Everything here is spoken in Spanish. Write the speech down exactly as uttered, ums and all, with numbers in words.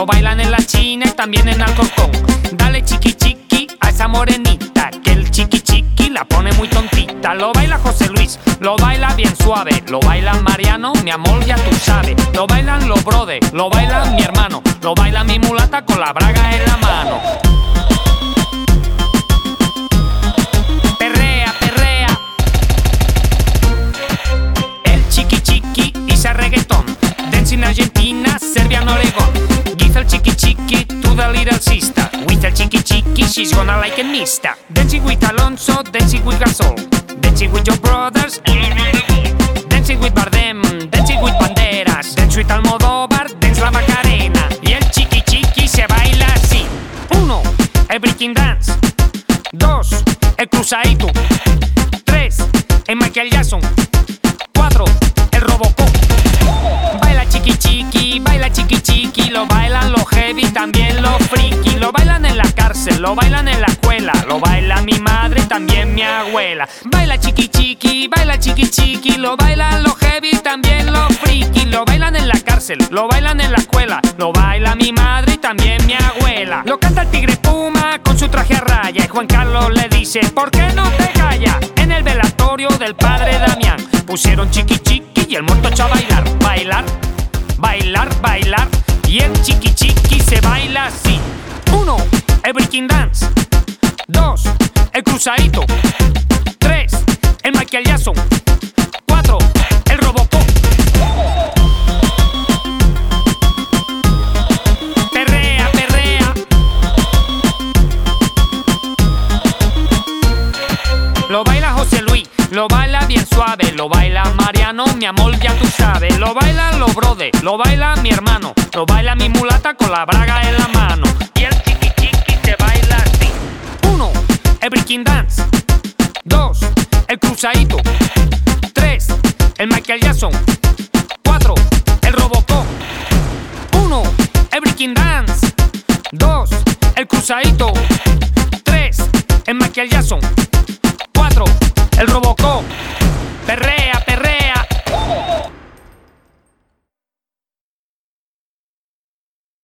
lo bailan en la China y también en Alcorcón. Dale chiqui chiqui a esa morenita, que el chiqui chiqui la pone muy tontita. Lo baila José Luis, lo baila bien suave, lo baila Mariano, mi amor ya tú sabes. Lo bailan los brothers, lo baila mi hermano, lo baila mi mulata con la braga en la mano. Perrea, perrea, el chiqui chiqui hizo reggaetón. Dance in Argentina, Serbia and Oregon. Give el chiqui chiqui to the little sister. With el chiqui chiqui, she's gonna like a mista. Dancing with Alonso, dancing with Gasol, dancing with your brothers, dancing with Bardem, dancing with Banderas, dance with Almodóvar, dance la Macarena. Y el chiqui chiqui se baila así. Uno, el breaking dance. Dos, el cruzadito. Tres, el Michael Jackson. Cuatro, el Robocop. Baila chiqui chiqui, baila chiqui chiqui, lo bailan los heavy, también los friki. Lo bailan en la cárcel, lo bailan en la escuela, lo baila mi madre y también mi abuela. Baila chiqui chiqui, baila chiqui chiqui, lo bailan los heavy, también los friki. Lo bailan en la cárcel, lo bailan en la escuela, lo baila mi madre y también mi abuela. Lo canta el Tigre Puma con su traje a raya y Juan Carlos le dice: ¿por qué no te callas? En el velatorio del padre Damián pusieron chiqui chiqui y el muerto echó a bailar. Bailar, bailar, bailar, y el chiqui chiqui se baila así. Uno, el breaking dance. Dos, el cruzadito. Tres, el Michael Jackson. Cuatro, el Robocop. Perrea, perrea, lo baila José Luis, lo baila bien suave, lo baila Mariano, mi amor ya tú sabes. Lo bailan los brothers, lo baila mi hermano, lo baila mi mulata con la braga en la mano. Y el chiqui chiqui se baila así. Uno, el breaking dance. Dos, el cruzadito. Tres, el Michael Jackson. Cuatro, el Robocop. Uno, el breaking dance. Dos, el cruzadito. Tres, el Michael Jackson. Cuatro, el Robocop. Perrea.